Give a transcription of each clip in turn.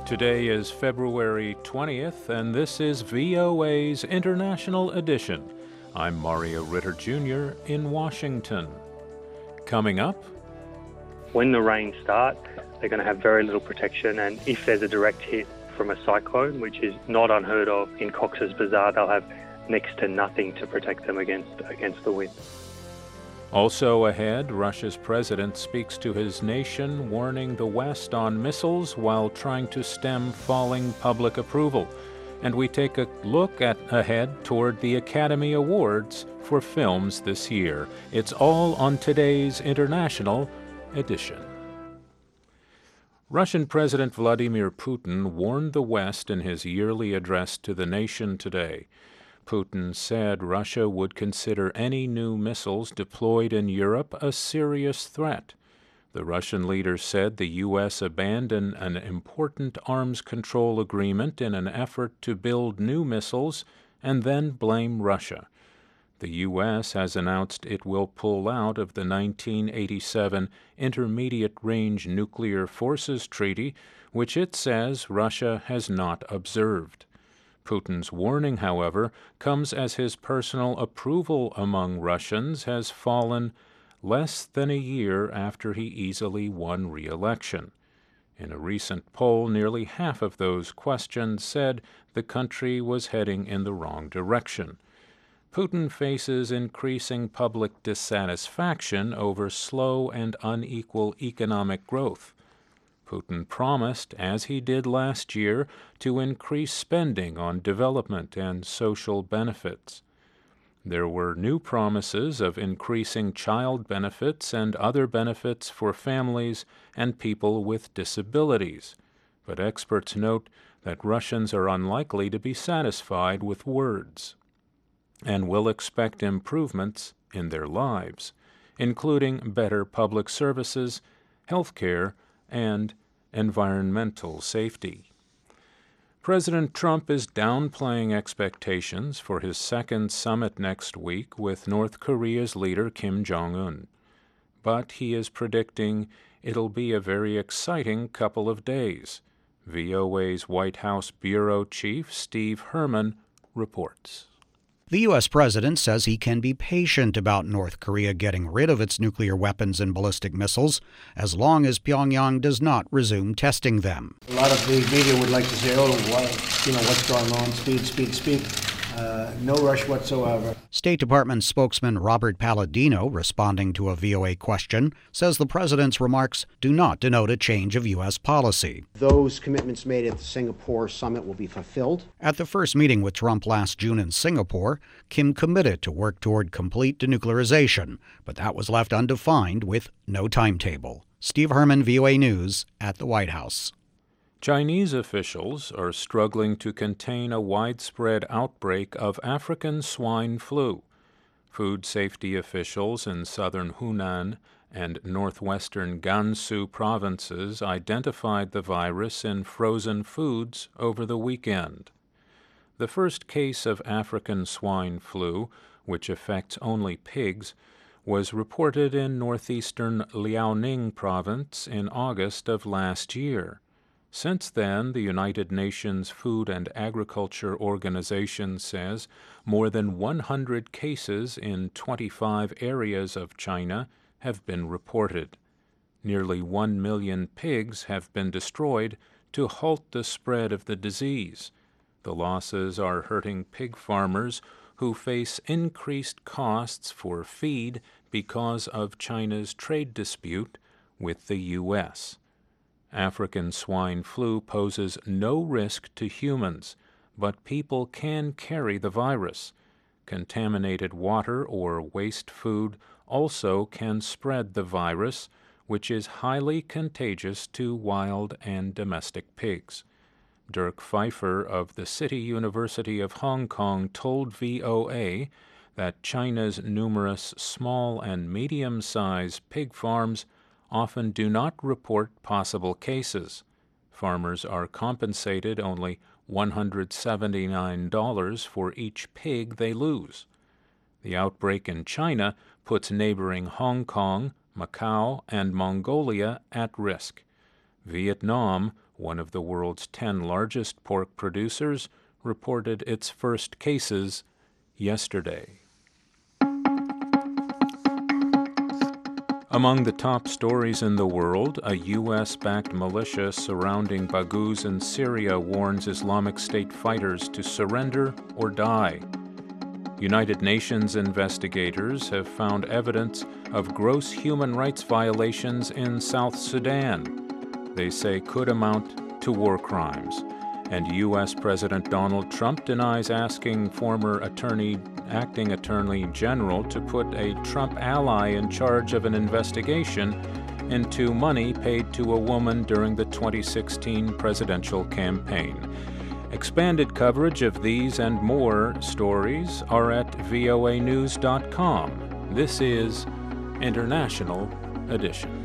Today is February 20th, and this is VOA's International Edition. I'm Mario Ritter Jr. in Washington. Coming up, when the rains start, they're going to have very little protection, and if there's a direct hit from a cyclone, which is not unheard of in Cox's Bazar, they'll have next to nothing to protect them against the wind. Also ahead, Russia's president speaks to his nation, warning the West on missiles while trying to stem falling public approval. And we take a look ahead toward the Academy Awards for films this year. It's all on today's International Edition. Russian President Vladimir Putin warned the West in his yearly address to the nation today. Putin said Russia would consider any new missiles deployed in Europe a serious threat. The Russian leader said the U.S. abandoned an important arms control agreement in an effort to build new missiles and then blame Russia. The U.S. has announced it will pull out of the 1987 Intermediate-Range Nuclear Forces Treaty, which it says Russia has not observed. Putin's warning, however, comes as his personal approval among Russians has fallen less than a year after he easily won re-election. In a recent poll, nearly half of those questioned said the country was heading in the wrong direction. Putin faces increasing public dissatisfaction over slow and unequal economic growth. Putin promised, as he did last year, to increase spending on development and social benefits. There were new promises of increasing child benefits and other benefits for families and people with disabilities, but experts note that Russians are unlikely to be satisfied with words and will expect improvements in their lives, including better public services, health care, and environmental safety. President Trump is downplaying expectations for his second summit next week with North Korea's leader Kim Jong-un. But he is predicting it'll be a very exciting couple of days. VOA's White House Bureau Chief Steve Herman reports. The U.S. president says he can be patient about North Korea getting rid of its nuclear weapons and ballistic missiles as long as Pyongyang does not resume testing them. A lot of the media would like to say, what's going on? Speed. No rush whatsoever. State Department spokesman Robert Palladino, responding to a VOA question, says the president's remarks do not denote a change of U.S. policy. Those commitments made at the Singapore summit will be fulfilled. At the first meeting with Trump last June in Singapore, Kim committed to work toward complete denuclearization, but that was left undefined with no timetable. Steve Herman, VOA News, at the White House. Chinese officials are struggling to contain a widespread outbreak of African swine flu. Food safety officials in southern Hunan and northwestern Gansu provinces identified the virus in frozen foods over the weekend. The first case of African swine flu, which affects only pigs, was reported in northeastern Liaoning province in August of last year. Since then, the United Nations Food and Agriculture Organization says more than 100 cases in 25 areas of China have been reported. Nearly 1 million pigs have been destroyed to halt the spread of the disease. The losses are hurting pig farmers who face increased costs for feed because of China's trade dispute with the U.S. African swine flu poses no risk to humans, but people can carry the virus. Contaminated water or waste food also can spread the virus, which is highly contagious to wild and domestic pigs. Dirk Pfeiffer of the City University of Hong Kong told VOA that China's numerous small and medium-sized pig farms often do not report possible cases. Farmers are compensated only $179 for each pig they lose. The outbreak in China puts neighboring Hong Kong, Macau, and Mongolia at risk. Vietnam, one of the world's 10 largest pork producers, reported its first cases yesterday. Among the top stories in the world, a U.S.-backed militia surrounding Baghouz in Syria warns Islamic State fighters to surrender or die. United Nations investigators have found evidence of gross human rights violations in South Sudan. They say could amount to war crimes. And U.S. President Donald Trump denies asking former acting Attorney General to put a Trump ally in charge of an investigation into money paid to a woman during the 2016 presidential campaign. Expanded coverage of these and more stories are at voanews.com. This is International Edition.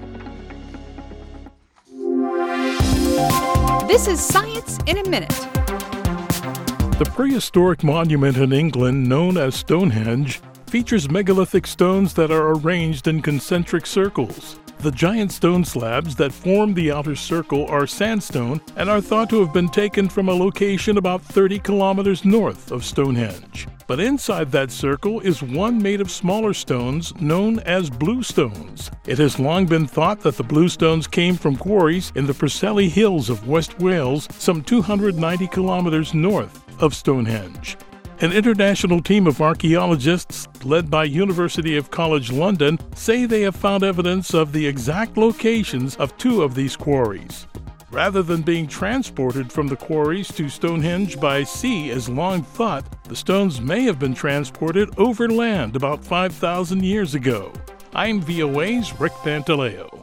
This is Science in a Minute. The prehistoric monument in England known as Stonehenge features megalithic stones that are arranged in concentric circles. The giant stone slabs that form the outer circle are sandstone and are thought to have been taken from a location about 30 kilometers north of Stonehenge. But inside that circle is one made of smaller stones known as bluestones. It has long been thought that the bluestones came from quarries in the Preseli Hills of West Wales, some 290 kilometers north of Stonehenge. An international team of archaeologists, led by University of College London, say they have found evidence of the exact locations of two of these quarries. Rather than being transported from the quarries to Stonehenge by sea as long thought, the stones may have been transported overland about 5,000 years ago. I'm VOA's Rick Pantaleo.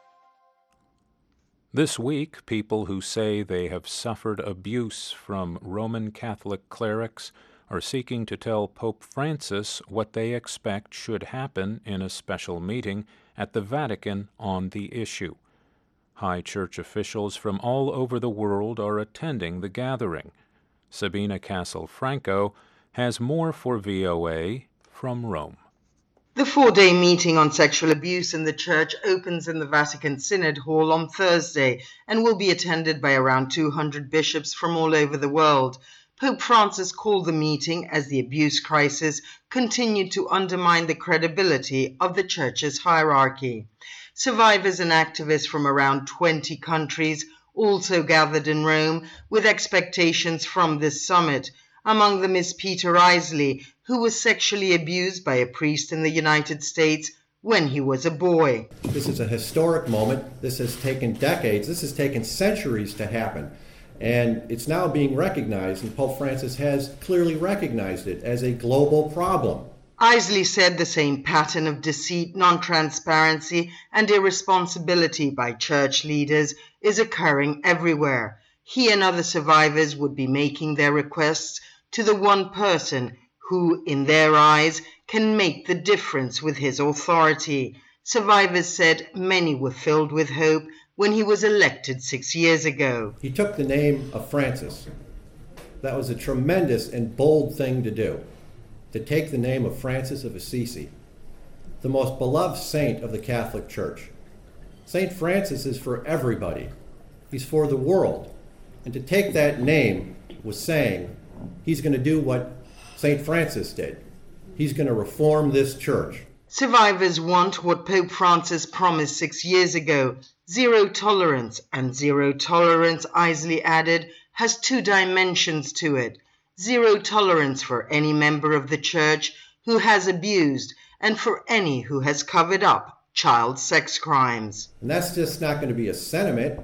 This week, people who say they have suffered abuse from Roman Catholic clerics are seeking to tell Pope Francis what they expect should happen in a special meeting at the Vatican on the issue. High church officials from all over the world are attending the gathering. Sabina Castelfranco has more for VOA from Rome. The four-day meeting on sexual abuse in the Church opens in the Vatican Synod Hall on Thursday and will be attended by around 200 bishops from all over the world. Pope Francis called the meeting as the abuse crisis continued to undermine the credibility of the Church's hierarchy. Survivors and activists from around 20 countries also gathered in Rome with expectations from this summit. Among them is Peter Isley, who was sexually abused by a priest in the United States when he was a boy. This is a historic moment. This has taken decades. This has taken centuries to happen. And it's now being recognized, and Pope Francis has clearly recognized it as a global problem. Isley said the same pattern of deceit, non-transparency, and irresponsibility by church leaders is occurring everywhere. He and other survivors would be making their requests to the one person who, in their eyes, can make the difference with his authority. Survivors said many were filled with hope when he was elected 6 years ago. He took the name of Francis. That was a tremendous and bold thing to do, to take the name of Francis of Assisi, the most beloved saint of the Catholic Church. St. Francis is for everybody. He's for the world. And to take that name was saying he's going to do what St. Francis did. He's going to reform this church. Survivors want what Pope Francis promised 6 years ago, zero tolerance. And zero tolerance, Isley added, has two dimensions to it. Zero tolerance for any member of the church who has abused and for any who has covered up child sex crimes. And that's just not going to be a sentiment.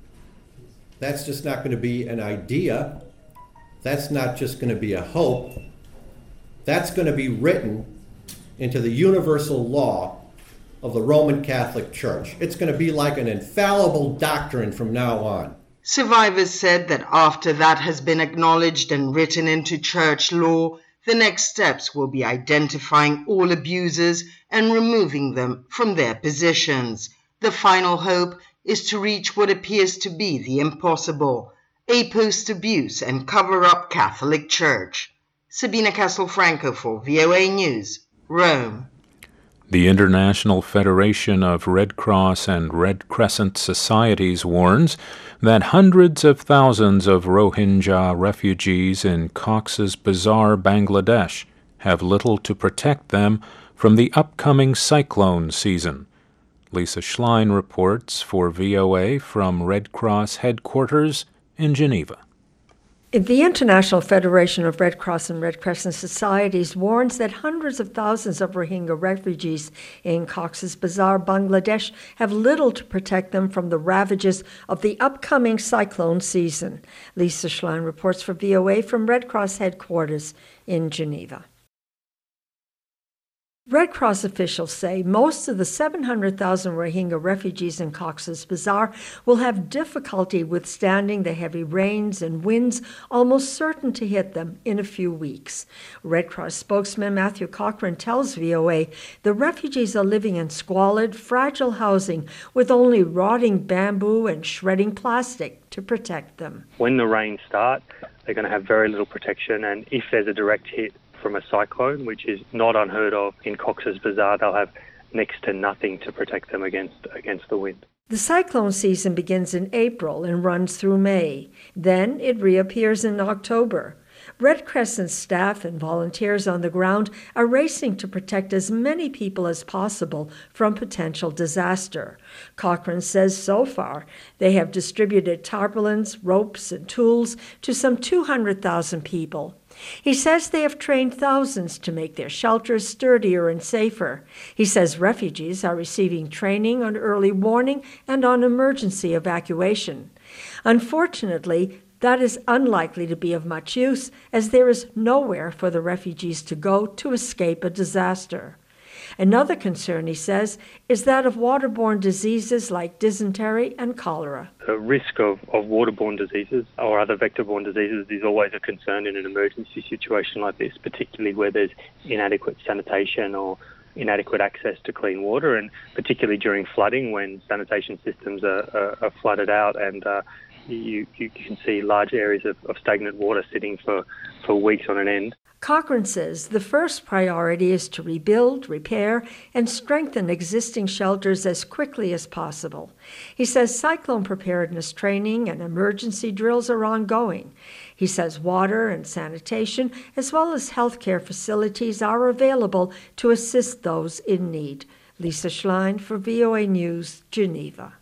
That's just not going to be an idea. That's not just going to be a hope. That's going to be written into the universal law of the Roman Catholic Church. It's going to be like an infallible doctrine from now on. Survivors said that after that has been acknowledged and written into church law, the next steps will be identifying all abusers and removing them from their positions. The final hope is to reach what appears to be the impossible, a post-abuse and cover-up Catholic Church. Sabina Castelfranco for VOA News, Rome. The International Federation of Red Cross and Red Crescent Societies warns that hundreds of thousands of Rohingya refugees in Cox's Bazar, Bangladesh, have little to protect them from the upcoming cyclone season. Lisa Schlein reports for VOA from Red Cross headquarters in Geneva. The International Federation of Red Cross and Red Crescent Societies warns that hundreds of thousands of Rohingya refugees in Cox's Bazar, Bangladesh, have little to protect them from the ravages of the upcoming cyclone season. Lisa Schlein reports for VOA from Red Cross headquarters in Geneva. Red Cross officials say most of the 700,000 Rohingya refugees in Cox's Bazar will have difficulty withstanding the heavy rains and winds almost certain to hit them in a few weeks. Red Cross spokesman Matthew Cochrane tells VOA the refugees are living in squalid, fragile housing with only rotting bamboo and shredding plastic to protect them. When the rains start, they're going to have very little protection, and if there's a direct hit from a cyclone, which is not unheard of in Cox's Bazar, they'll have next to nothing to protect them against the wind. The cyclone season begins in April and runs through May. Then it reappears in October. Red Crescent staff and volunteers on the ground are racing to protect as many people as possible from potential disaster. Cochrane says so far they have distributed tarpaulins, ropes, and tools to some 200,000 people. He says they have trained thousands to make their shelters sturdier and safer. He says refugees are receiving training on early warning and on emergency evacuation. Unfortunately, that is unlikely to be of much use, as there is nowhere for the refugees to go to escape a disaster. Another concern, he says, is that of waterborne diseases like dysentery and cholera. The risk of waterborne diseases or other vector-borne diseases is always a concern in an emergency situation like this, particularly where there's inadequate sanitation or inadequate access to clean water, and particularly during flooding when sanitation systems are flooded out and you can see large areas of stagnant water sitting for weeks on end. Cochrane says the first priority is to rebuild, repair, and strengthen existing shelters as quickly as possible. He says cyclone preparedness training and emergency drills are ongoing. He says water and sanitation, as well as healthcare facilities, are available to assist those in need. Lisa Schlein for VOA News, Geneva.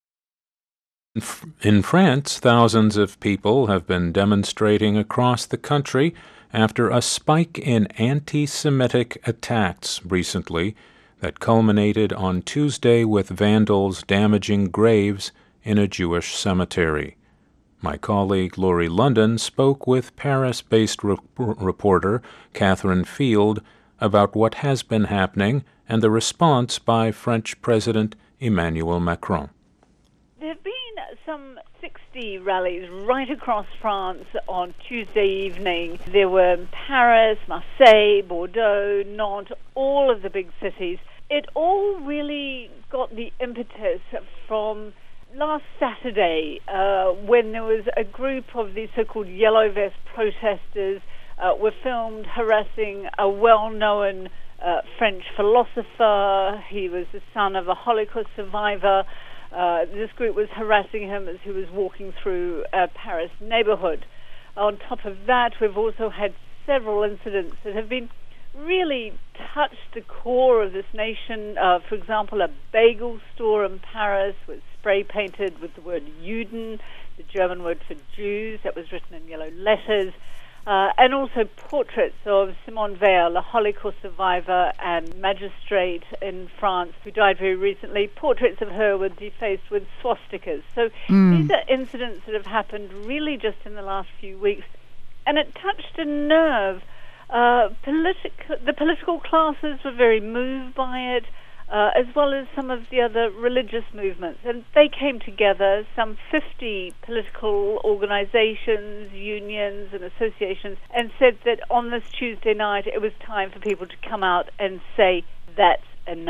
In France, thousands of people have been demonstrating across the country after a spike in anti-Semitic attacks recently that culminated on Tuesday with vandals damaging graves in a Jewish cemetery. My colleague Laurie London spoke with Paris-based reporter Catherine Field about what has been happening and the response by French President Emmanuel Macron. There have been some 60 rallies right across France on Tuesday evening. There were in Paris, Marseille, Bordeaux, Nantes, all of the big cities. It all really got the impetus from last Saturday when there was a group of these so-called yellow vest protesters were filmed harassing a well-known French philosopher. He was the son of a Holocaust survivor. This group was harassing him as he was walking through a Paris neighborhood. On top of that, we've also had several incidents that have been really touched the core of this nation. For example, a bagel store in Paris was spray painted with the word Juden, the German word for Jews, that was written in yellow letters. And also portraits of Simone Veil, a Holocaust survivor and magistrate in France who died very recently. Portraits of her were defaced with swastikas. So these are incidents that have happened really just in the last few weeks. And it touched a nerve. The political classes were very moved by it, as well as some of the other religious movements. And they came together, some 50 political organizations, unions, and associations, and said that on this Tuesday night it was time for people to come out and say, that's enough.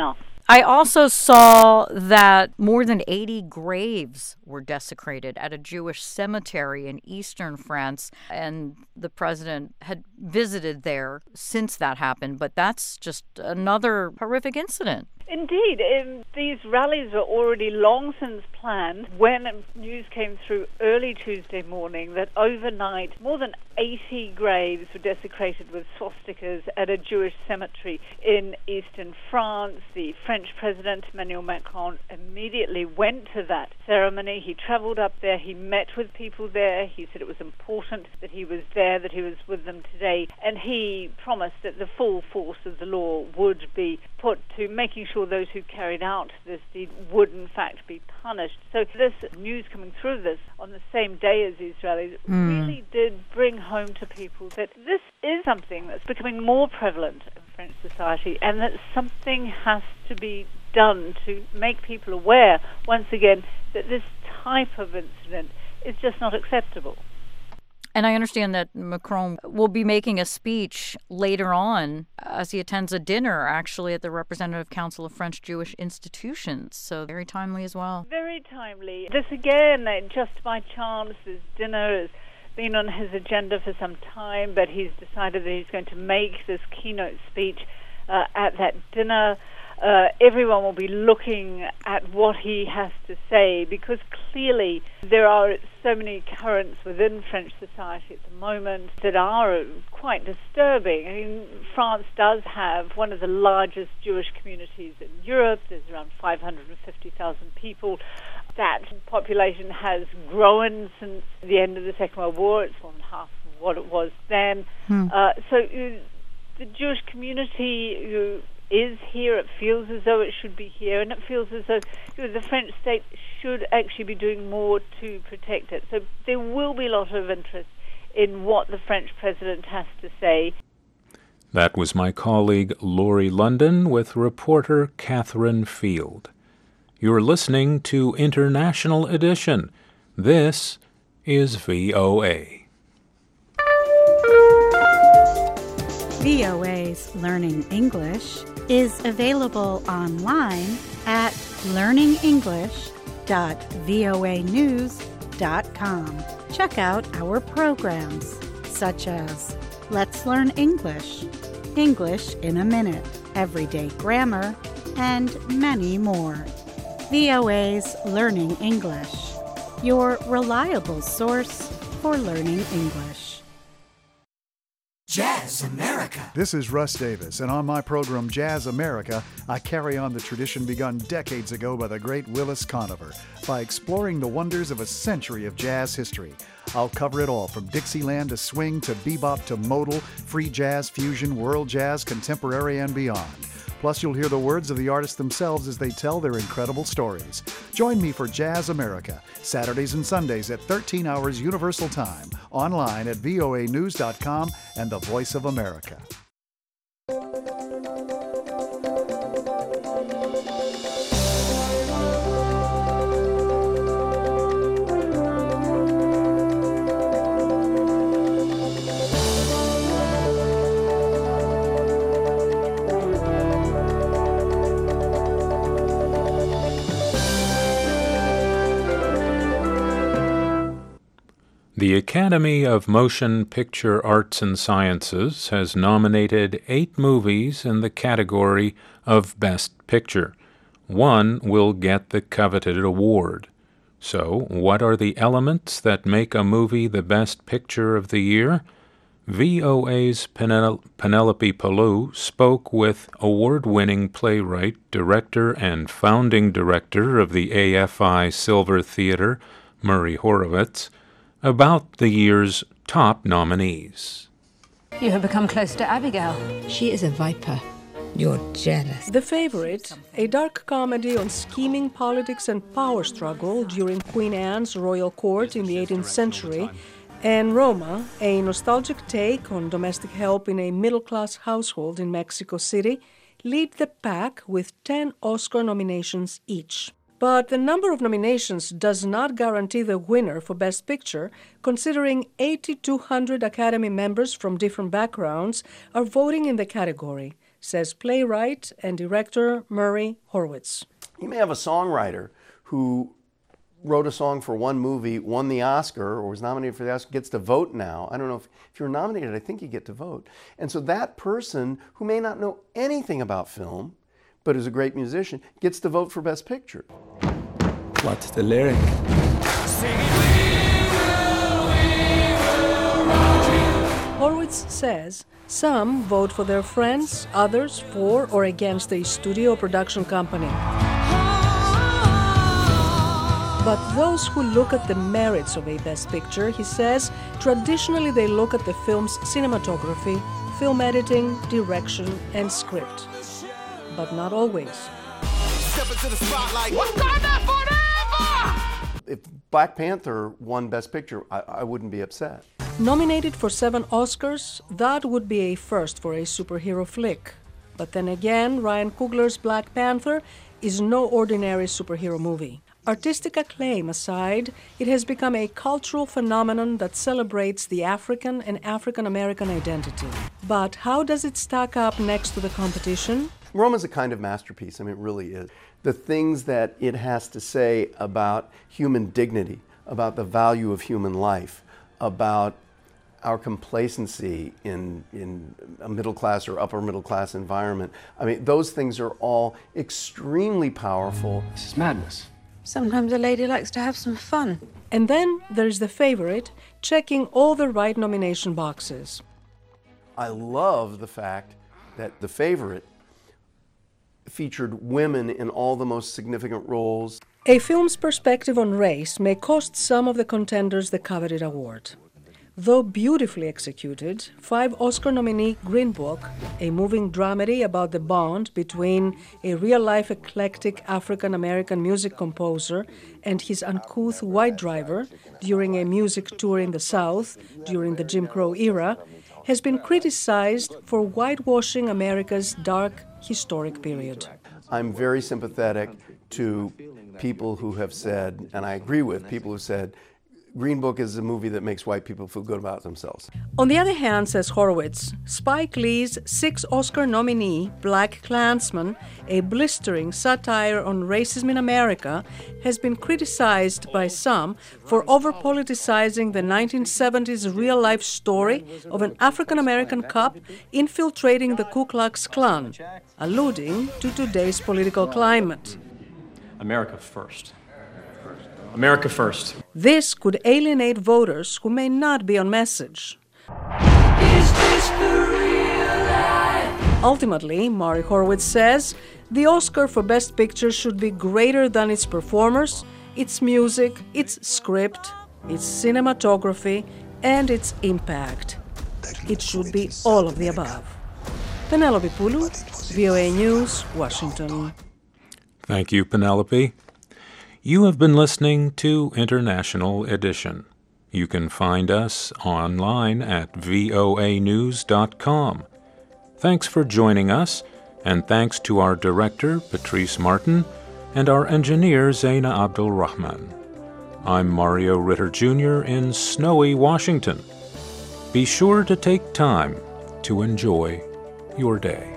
I also saw that more than 80 graves were desecrated at a Jewish cemetery in eastern France, and the president had visited there since that happened, but that's just another horrific incident. Indeed, these rallies were already long since planned when news came through early Tuesday morning that overnight more than 80 graves were desecrated with swastikas at a Jewish cemetery in eastern France. The French president, Emmanuel Macron, immediately went to that ceremony. He traveled up there. He met with people there. He said it was important that he was there, that he was with them today, and he promised that the full force of the law would be put to making sure those who carried out this deed would in fact be punished. So this news coming through this on the same day as these rallies really did bring home to people that this is something that's becoming more prevalent in French society, and that something has to be done to make people aware, once again, that this type of incident is just not acceptable. And I understand that Macron will be making a speech later on as he attends a dinner, actually, at the Representative Council of French Jewish Institutions. So very timely as well. Very timely. This, again, just by chance, this dinner has been on his agenda for some time, but he's decided that he's going to make this keynote speech at that dinner. Everyone will be looking at what he has to say, because clearly there are so many currents within French society at the moment that are quite disturbing. I mean, France does have one of the largest Jewish communities in Europe. There's around 550,000 people. That population has grown since the end of the Second World War. It's more than half of what it was then. So the Jewish community is here. It feels as though it should be here, and it feels as though the French state should actually be doing more to protect it. So there will be a lot of interest in what the French president has to say. That was my colleague Laurie London with reporter Catherine Field. You're listening to International Edition. This is VOA. VOA's Learning English is available online at learningenglish.voanews.com. Check out our programs such as Let's Learn English, English in a Minute, Everyday Grammar, and many more. VOA's Learning English, your reliable source for learning English. Jazz America. This is Russ Davis, and on my program Jazz America, I carry on the tradition begun decades ago by the great Willis Conover by exploring the wonders of a century of jazz history. I'll cover it all, from Dixieland to swing to bebop to modal, free jazz, fusion, world jazz, contemporary, and beyond. Plus, you'll hear the words of the artists themselves as they tell their incredible stories. Join me for Jazz America, Saturdays and Sundays at 13 hours Universal Time, online at voanews.com and the Voice of America. The Academy of Motion Picture Arts and Sciences has nominated 8 movies in the category of Best Picture. One will get the coveted award. So, what are the elements that make a movie the best picture of the year? VOA's Penelope Palou spoke with award-winning playwright, director, and founding director of the AFI Silver Theatre, Murray Horowitz, about the year's top nominees. You have become close to Abigail. She is a viper. You're jealous. The Favorite, a dark comedy on scheming politics and power struggle during Queen Anne's royal court in the 18th century, and Roma, a nostalgic take on domestic help in a middle-class household in Mexico City, lead the pack with 10 Oscar nominations each. But the number of nominations does not guarantee the winner for Best Picture, considering 8,200 Academy members from different backgrounds are voting in the category. says playwright and director Murray Horwitz. You may have a songwriter who wrote a song for one movie, won the Oscar, or was nominated for the Oscar, gets to vote now. I don't know if you're nominated, I think you get to vote. And so that person who may not know anything about film, but is a great musician, gets to vote for Best Picture. What's the lyric? Horwitz says some vote for their friends, others for or against a studio production company. But those who look at the merits of a Best Picture, he says, traditionally they look at the film's cinematography, film editing, direction, and script. But not always. Step into the spotlight. Wakanda forever! If Black Panther won Best Picture, I wouldn't be upset. Nominated for 7 Oscars, that would be a first for a superhero flick. But then again, Ryan Coogler's Black Panther is no ordinary superhero movie. Artistic acclaim aside, it has become a cultural phenomenon that celebrates the African and African-American identity. But how does it stack up next to the competition? Roma's a kind of masterpiece. I mean, it really is. The things that it has to say about human dignity, about the value of human life, about our complacency in a middle class or upper middle class environment. I mean, those things are all extremely powerful. This is madness. Sometimes a lady likes to have some fun. And then there's The Favorite, checking all the right nomination boxes. I love the fact that The Favorite featured women in all the most significant roles. A film's perspective on race may cost some of the contenders the coveted award. Though beautifully executed, 5 Oscar nominee Green Book, a moving dramedy about the bond between a real-life eclectic African-American music composer and his uncouth white driver during a music tour in the South during the Jim Crow era, has been criticized for whitewashing America's dark historic period. I'm very sympathetic to people who have said, and I agree with people who said, Green Book is a movie that makes white people feel good about themselves. On the other hand, says Horwitz, Spike Lee's 6 Oscar nominee, Black Klansman, a blistering satire on racism in America, has been criticized by some for over-politicizing the 1970s real-life story of an African-American cop infiltrating the Ku Klux Klan, alluding to today's political climate. America first. America first. This could alienate voters who may not be on message. Is this the real life? Ultimately, Murray Horwitz says, the Oscar for Best Picture should be greater than its performers, its music, its script, its cinematography, and its impact. It should be all of the above. Penelope Pulu, VOA News, Washington. Thank you, Penelope. You have been listening to International Edition. You can find us online at voanews.com. Thanks for joining us, and thanks to our director, Patrice Martin, and our engineer, Zaina Abdul Rahman. I'm Mario Ritter Jr. in snowy Washington. Be sure to take time to enjoy your day.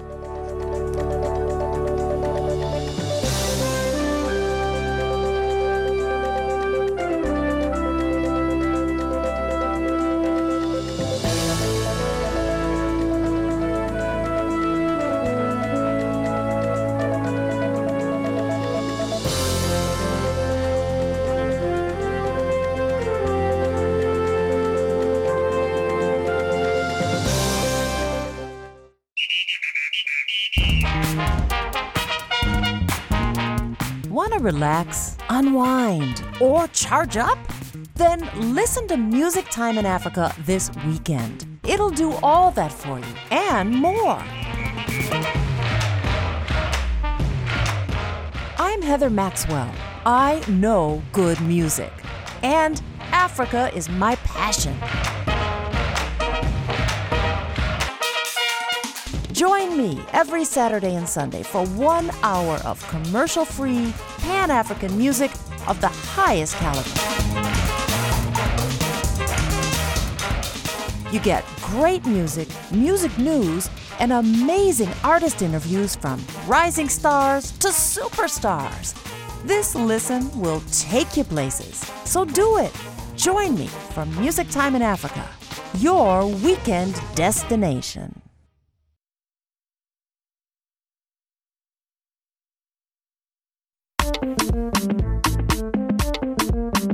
Want to relax, unwind, or charge up? Then listen to Music Time in Africa this weekend. It'll do all that for you and more. I'm Heather Maxwell. I know good music, and Africa is my passion. Join me every Saturday and Sunday for 1 hour of commercial-free, Pan-African music of the highest caliber. You get great music, music news, and amazing artist interviews from rising stars to superstars. This listen will take you places, so do it. Join me for Music Time in Africa, your weekend destination.